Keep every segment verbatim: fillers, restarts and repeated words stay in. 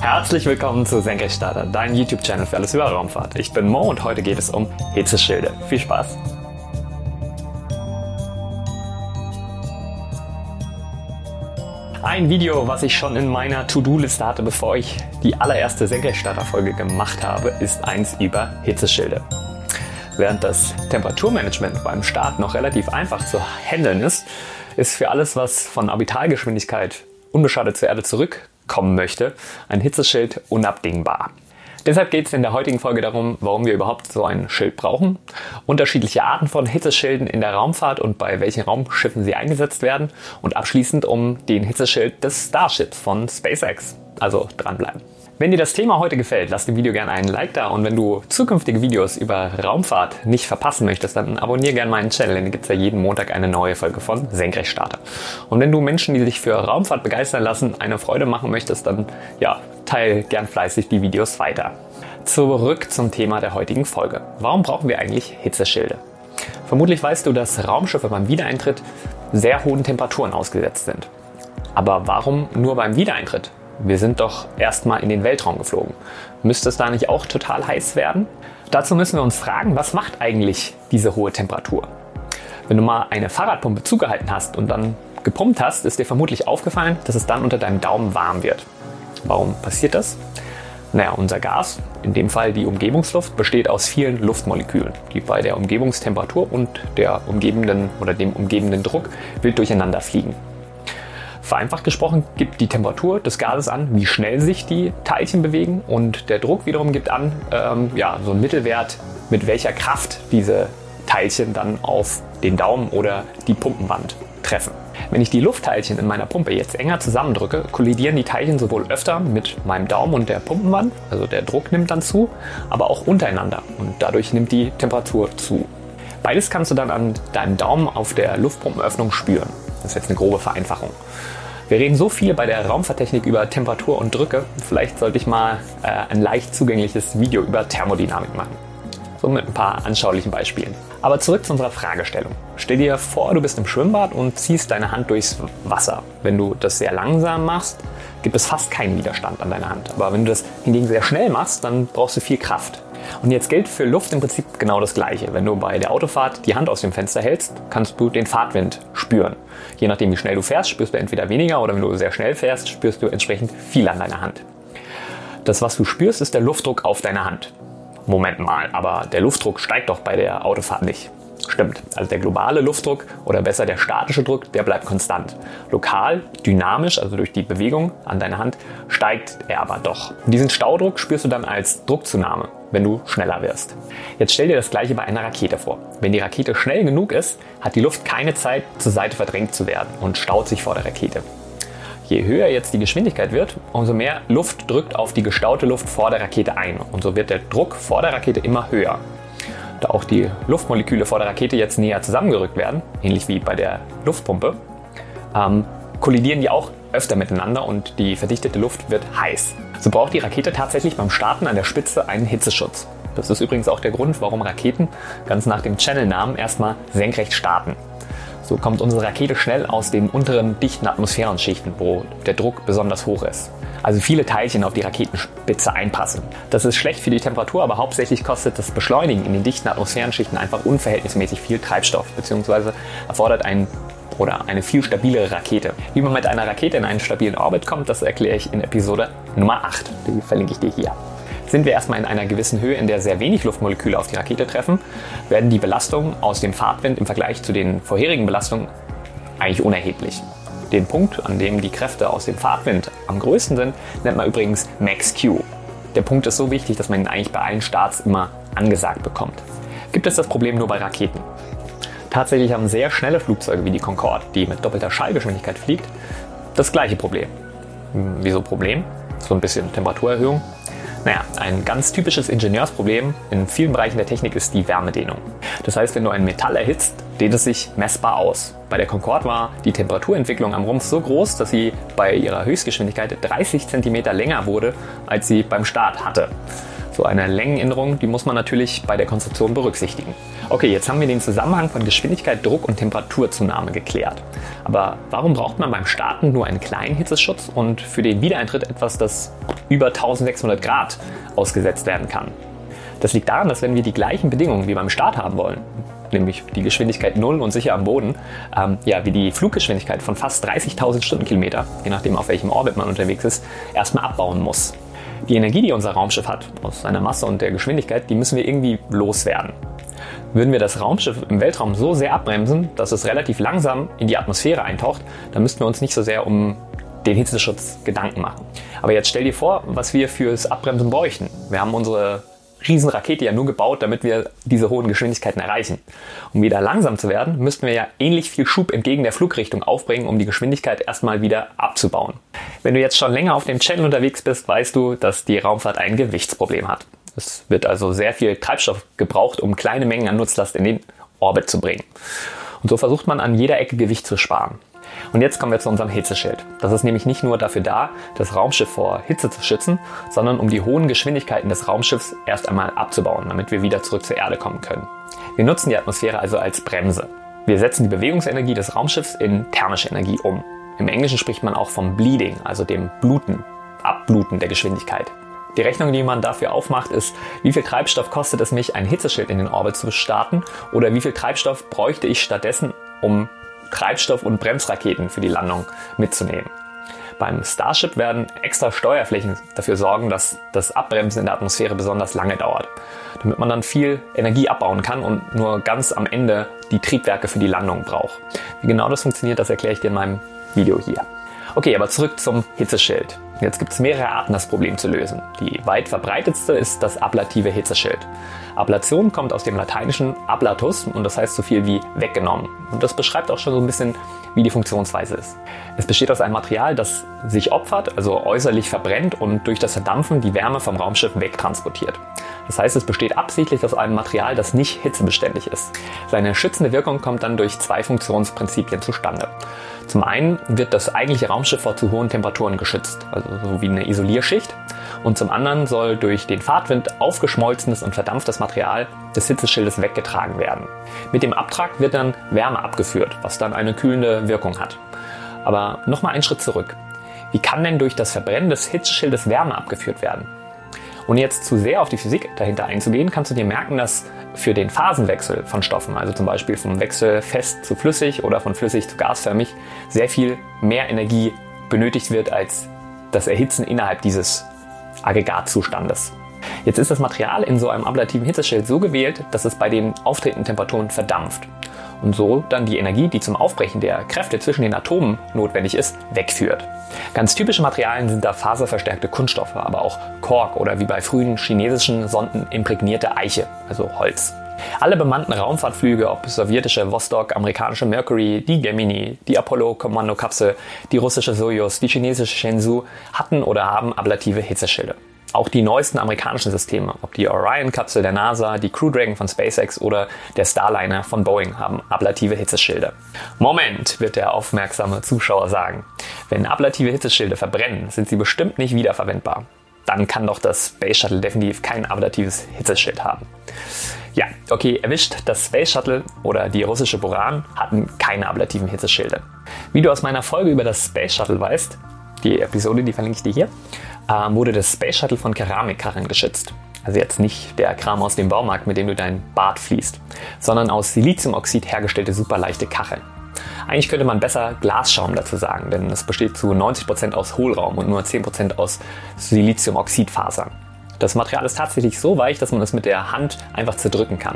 Herzlich willkommen zu Senkrechtstarter, dein YouTube-Channel für alles über Raumfahrt. Ich bin Mo und heute geht es um Hitzeschilde. Viel Spaß! Ein Video, was ich schon in meiner To-Do-Liste hatte, bevor ich die allererste Senkrechtstarter-Folge gemacht habe, ist eins über Hitzeschilde. Während das Temperaturmanagement beim Start noch relativ einfach zu handeln ist, ist für alles, was von Orbitalgeschwindigkeit unbeschadet zur Erde zurückkommen möchte, ein Hitzeschild unabdingbar. Deshalb geht es in der heutigen Folge darum, warum wir überhaupt so ein Schild brauchen, unterschiedliche Arten von Hitzeschilden in der Raumfahrt und bei welchen Raumschiffen sie eingesetzt werden und abschließend um den Hitzeschild des Starships von SpaceX. Also dranbleiben. Wenn dir das Thema heute gefällt, lass dem Video gerne einen Like da und wenn du zukünftige Videos über Raumfahrt nicht verpassen möchtest, dann abonniere gerne meinen Channel, denn da gibt es ja jeden Montag eine neue Folge von Senkrechtstarter. Und wenn du Menschen, die sich für Raumfahrt begeistern lassen, eine Freude machen möchtest, dann ja, teile gern fleißig die Videos weiter. Zurück zum Thema der heutigen Folge. Warum brauchen wir eigentlich Hitzeschilde? Vermutlich weißt du, dass Raumschiffe beim Wiedereintritt sehr hohen Temperaturen ausgesetzt sind. Aber warum nur beim Wiedereintritt? Wir sind doch erstmal in den Weltraum geflogen. Müsste es da nicht auch total heiß werden? Dazu müssen wir uns fragen, was macht eigentlich diese hohe Temperatur? Wenn du mal eine Fahrradpumpe zugehalten hast und dann gepumpt hast, ist dir vermutlich aufgefallen, dass es dann unter deinem Daumen warm wird. Warum passiert das? Naja, unser Gas, in dem Fall die Umgebungsluft, besteht aus vielen Luftmolekülen, die bei der Umgebungstemperatur und der umgebenden oder dem umgebenden Druck wild durcheinander fliegen. Vereinfacht gesprochen gibt die Temperatur des Gases an, wie schnell sich die Teilchen bewegen und der Druck wiederum gibt an, ähm, ja, so einen Mittelwert, mit welcher Kraft diese Teilchen dann auf den Daumen oder die Pumpenwand treffen. Wenn ich die Luftteilchen in meiner Pumpe jetzt enger zusammendrücke, kollidieren die Teilchen sowohl öfter mit meinem Daumen und der Pumpenwand, also der Druck nimmt dann zu, aber auch untereinander und dadurch nimmt die Temperatur zu. Beides kannst du dann an deinem Daumen auf der Luftpumpenöffnung spüren. Das ist jetzt eine grobe Vereinfachung. Wir reden so viel bei der Raumfahrttechnik über Temperatur und Drücke, vielleicht sollte ich mal äh, ein leicht zugängliches Video über Thermodynamik machen. So mit ein paar anschaulichen Beispielen. Aber zurück zu unserer Fragestellung. Stell dir vor, du bist im Schwimmbad und ziehst deine Hand durchs Wasser. Wenn du das sehr langsam machst, gibt es fast keinen Widerstand an deiner Hand. Aber wenn du das hingegen sehr schnell machst, dann brauchst du viel Kraft. Und jetzt gilt für Luft im Prinzip genau das Gleiche. Wenn du bei der Autofahrt die Hand aus dem Fenster hältst, kannst du den Fahrtwind spüren. Je nachdem, wie schnell du fährst, spürst du entweder weniger oder wenn du sehr schnell fährst, spürst du entsprechend viel an deiner Hand. Das, was du spürst, ist der Luftdruck auf deiner Hand. Moment mal, aber der Luftdruck steigt doch bei der Autofahrt nicht. Stimmt, also der globale Luftdruck oder besser der statische Druck, der bleibt konstant. Lokal, dynamisch, also durch die Bewegung an deiner Hand, steigt er aber doch. Und diesen Staudruck spürst du dann als Druckzunahme, wenn du schneller wirst. Jetzt stell dir das gleiche bei einer Rakete vor. Wenn die Rakete schnell genug ist, hat die Luft keine Zeit, zur Seite verdrängt zu werden und staut sich vor der Rakete. Je höher jetzt die Geschwindigkeit wird, umso mehr Luft drückt auf die gestaute Luft vor der Rakete ein und so wird der Druck vor der Rakete immer höher. Da auch die Luftmoleküle vor der Rakete jetzt näher zusammengerückt werden, ähnlich wie bei der Luftpumpe, ähm, kollidieren die auch öfter miteinander und die verdichtete Luft wird heiß. So braucht die Rakete tatsächlich beim Starten an der Spitze einen Hitzeschutz. Das ist übrigens auch der Grund, warum Raketen ganz nach dem Channelnamen erstmal senkrecht starten. So kommt unsere Rakete schnell aus den unteren dichten Atmosphärenschichten, wo der Druck besonders hoch ist. Also viele Teilchen auf die Raketenspitze einpassen. Das ist schlecht für die Temperatur, aber hauptsächlich kostet das Beschleunigen in den dichten Atmosphärenschichten einfach unverhältnismäßig viel Treibstoff, beziehungsweise erfordert ein oder eine viel stabilere Rakete. Wie man mit einer Rakete in einen stabilen Orbit kommt, das erkläre ich in Episode Nummer acht. Die verlinke ich dir hier. Sind wir erstmal in einer gewissen Höhe, in der sehr wenig Luftmoleküle auf die Rakete treffen, werden die Belastungen aus dem Fahrtwind im Vergleich zu den vorherigen Belastungen eigentlich unerheblich. Den Punkt, an dem die Kräfte aus dem Fahrtwind am größten sind, nennt man übrigens Max Q. Der Punkt ist so wichtig, dass man ihn eigentlich bei allen Starts immer angesagt bekommt. Gibt es das Problem nur bei Raketen? Tatsächlich haben sehr schnelle Flugzeuge wie die Concorde, die mit doppelter Schallgeschwindigkeit fliegt, das gleiche Problem. Wieso Problem? So ein bisschen Temperaturerhöhung. Naja, ein ganz typisches Ingenieursproblem in vielen Bereichen der Technik ist die Wärmedehnung. Das heißt, wenn du ein Metall erhitzt, dehnt es sich messbar aus. Bei der Concorde war die Temperaturentwicklung am Rumpf so groß, dass sie bei ihrer Höchstgeschwindigkeit dreißig Zentimeter länger wurde, als sie beim Start hatte. So eine Längenänderung, die muss man natürlich bei der Konstruktion berücksichtigen. Okay, jetzt haben wir den Zusammenhang von Geschwindigkeit, Druck und Temperaturzunahme geklärt. Aber warum braucht man beim Starten nur einen kleinen Hitzeschutz und für den Wiedereintritt etwas, das über eintausendsechshundert Grad ausgesetzt werden kann? Das liegt daran, dass wenn wir die gleichen Bedingungen wie beim Start haben wollen, nämlich die Geschwindigkeit null und sicher am Boden, ähm, ja, wie die Fluggeschwindigkeit von fast dreißigtausend Stundenkilometer, je nachdem auf welchem Orbit man unterwegs ist, erstmal abbauen muss. Die Energie, die unser Raumschiff hat, aus seiner Masse und der Geschwindigkeit, die müssen wir irgendwie loswerden. Würden wir das Raumschiff im Weltraum so sehr abbremsen, dass es relativ langsam in die Atmosphäre eintaucht, dann müssten wir uns nicht so sehr um den Hitzeschutz Gedanken machen. Aber jetzt stell dir vor, was wir fürs Abbremsen bräuchten. Wir haben unsere Riesenrakete ja nur gebaut, damit wir diese hohen Geschwindigkeiten erreichen. Um wieder langsam zu werden, müssten wir ja ähnlich viel Schub entgegen der Flugrichtung aufbringen, um die Geschwindigkeit erstmal wieder abzubauen. Wenn du jetzt schon länger auf dem Channel unterwegs bist, weißt du, dass die Raumfahrt ein Gewichtsproblem hat. Es wird also sehr viel Treibstoff gebraucht, um kleine Mengen an Nutzlast in den Orbit zu bringen. Und so versucht man an jeder Ecke Gewicht zu sparen. Und jetzt kommen wir zu unserem Hitzeschild. Das ist nämlich nicht nur dafür da, das Raumschiff vor Hitze zu schützen, sondern um die hohen Geschwindigkeiten des Raumschiffs erst einmal abzubauen, damit wir wieder zurück zur Erde kommen können. Wir nutzen die Atmosphäre also als Bremse. Wir setzen die Bewegungsenergie des Raumschiffs in thermische Energie um. Im Englischen spricht man auch vom Bleeding, also dem Bluten, Abbluten der Geschwindigkeit. Die Rechnung, die man dafür aufmacht, ist, wie viel Treibstoff kostet es mich, ein Hitzeschild in den Orbit zu starten, oder wie viel Treibstoff bräuchte ich stattdessen, um Treibstoff- und Bremsraketen für die Landung mitzunehmen. Beim Starship werden extra Steuerflächen dafür sorgen, dass das Abbremsen in der Atmosphäre besonders lange dauert, damit man dann viel Energie abbauen kann und nur ganz am Ende die Triebwerke für die Landung braucht. Wie genau das funktioniert, das erkläre ich dir in meinem Video hier. Okay, aber zurück zum Hitzeschild. Jetzt gibt es mehrere Arten, das Problem zu lösen. Die weit verbreitetste ist das ablative Hitzeschild. Ablation kommt aus dem lateinischen ablatus und das heißt so viel wie weggenommen. Und das beschreibt auch schon so ein bisschen, wie die Funktionsweise ist. Es besteht aus einem Material, das sich opfert, also äußerlich verbrennt und durch das Verdampfen die Wärme vom Raumschiff wegtransportiert. Das heißt, es besteht absichtlich aus einem Material, das nicht hitzebeständig ist. Seine schützende Wirkung kommt dann durch zwei Funktionsprinzipien zustande. Zum einen wird das eigentliche Raumschiff vor zu hohen Temperaturen geschützt, also so wie eine Isolierschicht. Und zum anderen soll durch den Fahrtwind aufgeschmolzenes und verdampftes Material des Hitzeschildes weggetragen werden. Mit dem Abtrag wird dann Wärme abgeführt, was dann eine kühlende Wirkung hat. Aber nochmal einen Schritt zurück. Wie kann denn durch das Verbrennen des Hitzeschildes Wärme abgeführt werden? Ohne jetzt zu sehr auf die Physik dahinter einzugehen, kannst du dir merken, dass für den Phasenwechsel von Stoffen, also zum Beispiel vom Wechsel fest zu flüssig oder von flüssig zu gasförmig, sehr viel mehr Energie benötigt wird als das Erhitzen innerhalb dieses Aggregatzustandes. Jetzt ist das Material in so einem ablativen Hitzeschild so gewählt, dass es bei den auftretenden Temperaturen verdampft und so dann die Energie, die zum Aufbrechen der Kräfte zwischen den Atomen notwendig ist, wegführt. Ganz typische Materialien sind da faserverstärkte Kunststoffe, aber auch Kork oder wie bei frühen chinesischen Sonden imprägnierte Eiche, also Holz. Alle bemannten Raumfahrtflüge, ob sowjetische Vostok, amerikanische Mercury, die Gemini, die Apollo-Kommandokapsel, die russische Soyuz, die chinesische Shenzhou, hatten oder haben ablative Hitzeschilde. Auch die neuesten amerikanischen Systeme, ob die Orion-Kapsel der NASA, die Crew Dragon von SpaceX oder der Starliner von Boeing, haben ablative Hitzeschilde. Moment, wird der aufmerksame Zuschauer sagen. Wenn ablative Hitzeschilde verbrennen, sind sie bestimmt nicht wiederverwendbar. Dann kann doch das Space Shuttle definitiv kein ablatives Hitzeschild haben. Ja, okay, erwischt, das Space Shuttle oder die russische Buran hatten keine ablativen Hitzeschilde. Wie du aus meiner Folge über das Space Shuttle weißt, die Episode, die verlinke ich dir hier, äh, wurde das Space Shuttle von Keramikkarren geschützt. Also jetzt nicht der Kram aus dem Baumarkt, mit dem du dein Bad fließt, sondern aus Siliziumoxid hergestellte superleichte Kacheln. Eigentlich könnte man besser Glasschaum dazu sagen, denn es besteht zu neunzig Prozent aus Hohlraum und nur zehn Prozent aus Siliziumoxidfasern. Das Material ist tatsächlich so weich, dass man es mit der Hand einfach zerdrücken kann.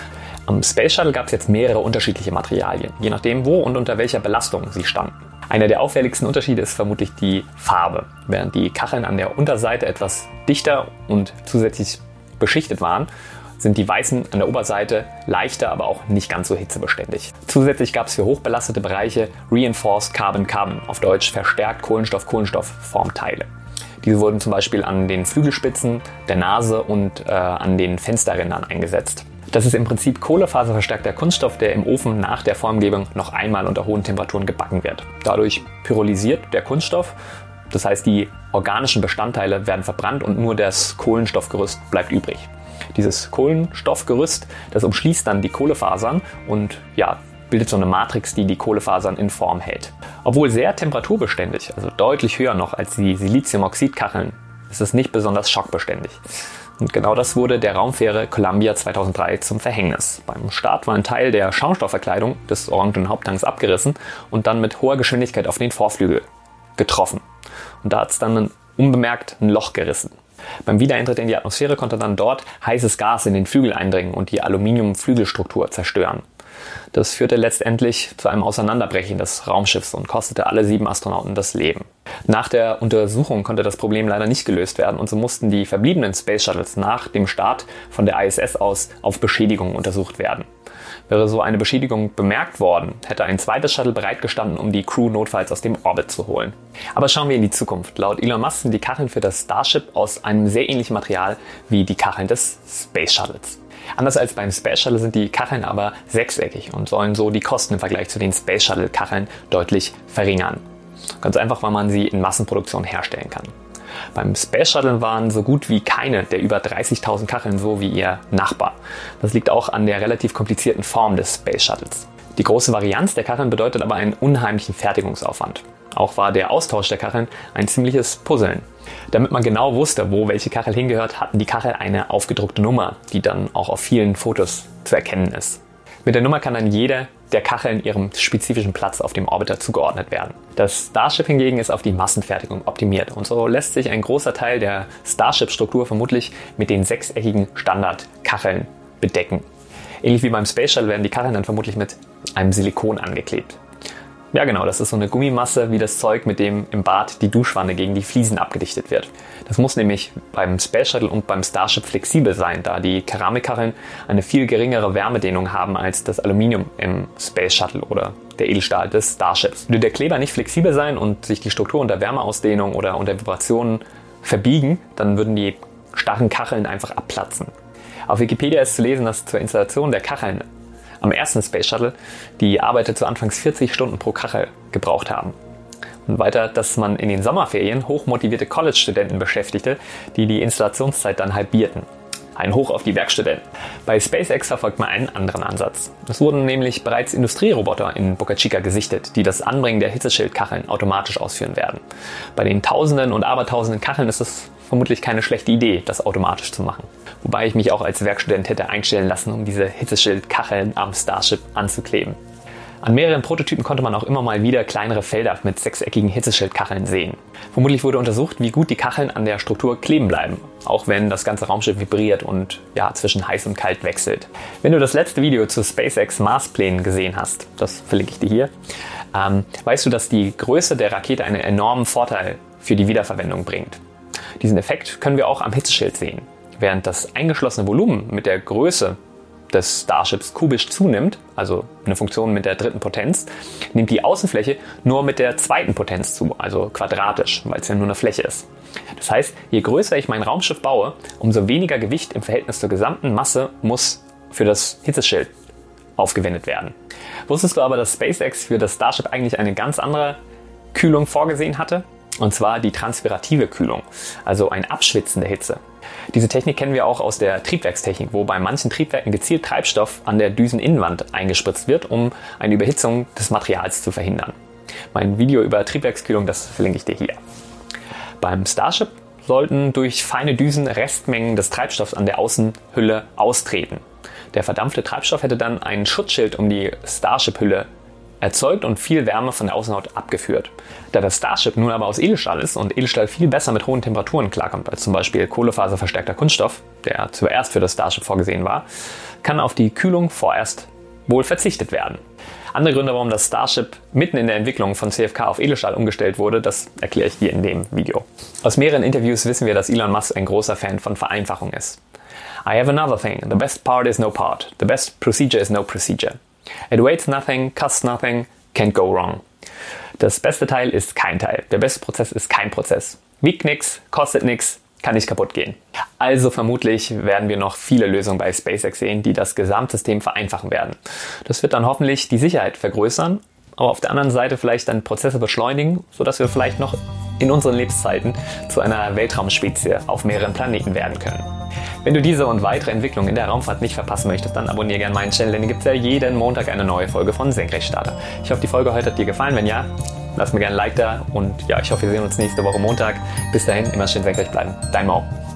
Am Space Shuttle gab es jetzt mehrere unterschiedliche Materialien, je nachdem wo und unter welcher Belastung sie standen. Einer der auffälligsten Unterschiede ist vermutlich die Farbe. Während die Kacheln an der Unterseite etwas dichter und zusätzlich beschichtet waren, sind die weißen an der Oberseite leichter, aber auch nicht ganz so hitzebeständig. Zusätzlich gab es für hochbelastete Bereiche Reinforced Carbon-Carbon, auf Deutsch verstärkt Kohlenstoff-Kohlenstoff-Formteile. Diese wurden zum Beispiel an den Flügelspitzen, der Nase und äh, an den Fensterrändern eingesetzt. Das ist im Prinzip kohlefaserverstärkter Kunststoff, der im Ofen nach der Formgebung noch einmal unter hohen Temperaturen gebacken wird. Dadurch pyrolysiert der Kunststoff Das heißt, die organischen Bestandteile werden verbrannt und nur das Kohlenstoffgerüst bleibt übrig. Dieses Kohlenstoffgerüst, das umschließt dann die Kohlefasern und ja, bildet so eine Matrix, die die Kohlefasern in Form hält. Obwohl sehr temperaturbeständig, also deutlich höher noch als die Siliziumoxidkacheln, ist es nicht besonders schockbeständig. Und genau das wurde der Raumfähre Columbia zweitausenddrei zum Verhängnis. Beim Start war ein Teil der Schaumstoffverkleidung des orangenen Haupttanks abgerissen und dann mit hoher Geschwindigkeit auf den Vorflügel getroffen. Und da hat es dann unbemerkt ein Loch gerissen. Beim Wiedereintritt in die Atmosphäre konnte dann dort heißes Gas in den Flügel eindringen und die Aluminiumflügelstruktur zerstören. Das führte letztendlich zu einem Auseinanderbrechen des Raumschiffs und kostete alle sieben Astronauten das Leben. Nach der Untersuchung konnte das Problem leider nicht gelöst werden und so mussten die verbliebenen Space Shuttles nach dem Start von der I S S aus auf Beschädigungen untersucht werden. Wäre so eine Beschädigung bemerkt worden, hätte ein zweites Shuttle bereitgestanden, um die Crew notfalls aus dem Orbit zu holen. Aber schauen wir in die Zukunft. Laut Elon Musk sind die Kacheln für das Starship aus einem sehr ähnlichen Material wie die Kacheln des Space Shuttles. Anders als beim Space Shuttle sind die Kacheln aber sechseckig und sollen so die Kosten im Vergleich zu den Space Shuttle Kacheln deutlich verringern. Ganz einfach, weil man sie in Massenproduktion herstellen kann. Beim Space Shuttle waren so gut wie keine der über dreißigtausend Kacheln so wie ihr Nachbar. Das liegt auch an der relativ komplizierten Form des Space Shuttles. Die große Varianz der Kacheln bedeutet aber einen unheimlichen Fertigungsaufwand. Auch war der Austausch der Kacheln ein ziemliches Puzzeln. Damit man genau wusste, wo welche Kachel hingehört, hatten die Kachel eine aufgedruckte Nummer, die dann auch auf vielen Fotos zu erkennen ist. Mit der Nummer kann dann jede der Kacheln ihrem spezifischen Platz auf dem Orbiter zugeordnet werden. Das Starship hingegen ist auf die Massenfertigung optimiert und so lässt sich ein großer Teil der Starship-Struktur vermutlich mit den sechseckigen Standardkacheln bedecken. Ähnlich wie beim Space Shuttle werden die Kacheln dann vermutlich mit einem Silikon angeklebt. Ja genau, das ist so eine Gummimasse wie das Zeug, mit dem im Bad die Duschwanne gegen die Fliesen abgedichtet wird. Das muss nämlich beim Space Shuttle und beim Starship flexibel sein, da die Keramikkacheln eine viel geringere Wärmedehnung haben als das Aluminium im Space Shuttle oder der Edelstahl des Starships. Würde der Kleber nicht flexibel sein und sich die Struktur unter Wärmeausdehnung oder unter Vibrationen verbiegen, dann würden die starren Kacheln einfach abplatzen. Auf Wikipedia ist zu lesen, dass zur Installation der Kacheln am ersten Space Shuttle die Arbeiter zu Anfangs vierzig Stunden pro Kachel gebraucht haben. Und weiter, dass man in den Sommerferien hochmotivierte College-Studenten beschäftigte, die die Installationszeit dann halbierten. Ein Hoch auf die Werkstudenten. Bei SpaceX verfolgt man einen anderen Ansatz. Es wurden nämlich bereits Industrieroboter in Boca Chica gesichtet, die das Anbringen der Hitzeschildkacheln automatisch ausführen werden. Bei den Tausenden und Abertausenden Kacheln ist es vermutlich keine schlechte Idee, das automatisch zu machen. Wobei ich mich auch als Werkstudent hätte einstellen lassen, um diese Hitzeschildkacheln am Starship anzukleben. An mehreren Prototypen konnte man auch immer mal wieder kleinere Felder mit sechseckigen Hitzeschildkacheln sehen. Vermutlich wurde untersucht, wie gut die Kacheln an der Struktur kleben bleiben, auch wenn das ganze Raumschiff vibriert und ja, zwischen heiß und kalt wechselt. Wenn du das letzte Video zu SpaceX Marsplänen gesehen hast, das verlinke ich dir hier, ähm, weißt du, dass die Größe der Rakete einen enormen Vorteil für die Wiederverwendung bringt. Diesen Effekt können wir auch am Hitzeschild sehen. Während das eingeschlossene Volumen mit der Größe des Starships kubisch zunimmt, also eine Funktion mit der dritten Potenz, nimmt die Außenfläche nur mit der zweiten Potenz zu, also quadratisch, weil es ja nur eine Fläche ist. Das heißt, je größer ich mein Raumschiff baue, umso weniger Gewicht im Verhältnis zur gesamten Masse muss für das Hitzeschild aufgewendet werden. Wusstest du aber, dass SpaceX für das Starship eigentlich eine ganz andere Kühlung vorgesehen hatte? Und zwar die transpirative Kühlung, also ein Abschwitzen der Hitze. Diese Technik kennen wir auch aus der Triebwerkstechnik, wo bei manchen Triebwerken gezielt Treibstoff an der Düseninnenwand eingespritzt wird, um eine Überhitzung des Materials zu verhindern. Mein Video über Triebwerkskühlung, das verlinke ich dir hier. Beim Starship sollten durch feine Düsen Restmengen des Treibstoffs an der Außenhülle austreten. Der verdampfte Treibstoff hätte dann ein Schutzschild um die Starship-Hülle erzeugt und viel Wärme von der Außenhaut abgeführt. Da das Starship nun aber aus Edelstahl ist und Edelstahl viel besser mit hohen Temperaturen klarkommt als zum Beispiel kohlefaserverstärkter Kunststoff, der zuerst für das Starship vorgesehen war, kann auf die Kühlung vorerst wohl verzichtet werden. Andere Gründe, warum das Starship mitten in der Entwicklung von C F K auf Edelstahl umgestellt wurde, das erkläre ich dir in dem Video. Aus mehreren Interviews wissen wir, dass Elon Musk ein großer Fan von Vereinfachung ist. I have another thing. The best part is no part. The best procedure is no procedure. It weighs nothing, costs nothing, can't go wrong. Das beste Teil ist kein Teil. Der beste Prozess ist kein Prozess. Wiegt nix, kostet nix, kann nicht kaputt gehen. Also vermutlich werden wir noch viele Lösungen bei SpaceX sehen, die das Gesamtsystem vereinfachen werden. Das wird dann hoffentlich die Sicherheit vergrößern, aber auf der anderen Seite vielleicht dann Prozesse beschleunigen, sodass wir vielleicht noch in unseren Lebenszeiten zu einer Weltraumspezie auf mehreren Planeten werden können. Wenn du diese und weitere Entwicklungen in der Raumfahrt nicht verpassen möchtest, dann abonniere gerne meinen Channel, denn hier gibt es ja jeden Montag eine neue Folge von Senkrechtstarter. Ich hoffe, die Folge heute hat dir gefallen. Wenn ja, lass mir gerne ein Like da und ja, ich hoffe, wir sehen uns nächste Woche Montag. Bis dahin, immer schön senkrecht bleiben. Dein Mo.